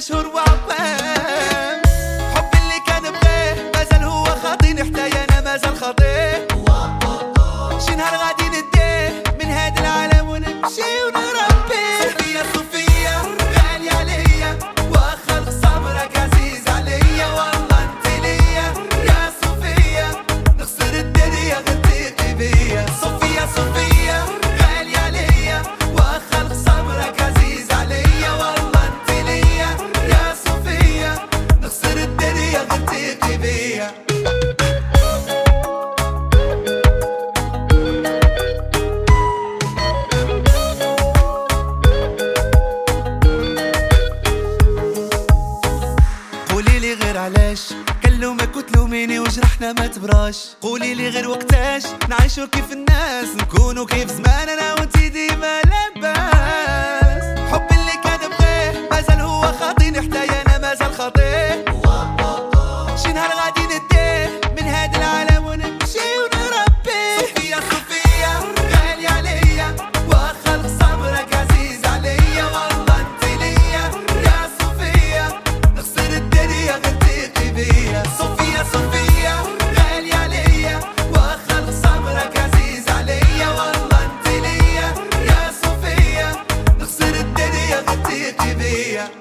شهور وعوام. حب اللي كان بغيه مازال هو خاطيني حتى انا مازال خاطيه. شي نهار غادي نديه من هاد العالم ونمشي ونربي. صوفيا صوفيا غالية عليا واخا الخصام راك عزيز عليا. والله انت ليا يا صوفيا نخسر الدنيا غتثيقي بيا. صوفيا صوفيا غالية عليا واخا الخصام راك عزيز عليا. والله انت ليا يا صوفيا نخسر الدنيا غتثيقي بيا. قوليلي غير علاش كلمك وتلوميني وجرحنا ما تبراش. قوليلي غير وقتاش نعيشو كيف الناس نكونو كيف زمان انا وانتي ديما لاباس. حب اللي كان بغيه مازال هو خاطيني حتى انا مازال خاطيه. شي نهار غادي نديه من هاد العالم ونمشي ونربي. صوفيا صوفيا غالية عليا واخا الخصام راك عزيز عليا. والله انت ليا يا صوفيا نخسر الدنيا غتثيقي بيا. صوفيا صوفيا غالية عليا واخا الخصام راك عزيز عليا. والله انت ليا يا صوفيا نخسر الدنيا غتثيقي بيا.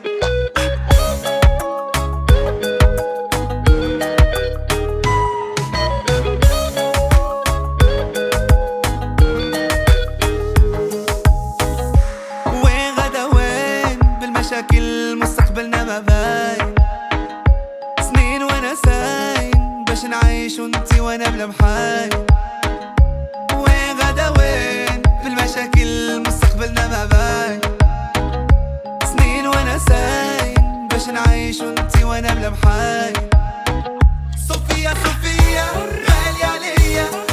وين غدا وين بالمشاكل مستقبلنا ما باين. سنين وانا ساين باش نعيش وانتي وانا بلا محاين. وين غدا وين بالمشاكل مستقبلنا ما باين. سنين وانا ساين باش نعيش وانتي وانا بلا محاين. صوفيا صوفيا غالية عليا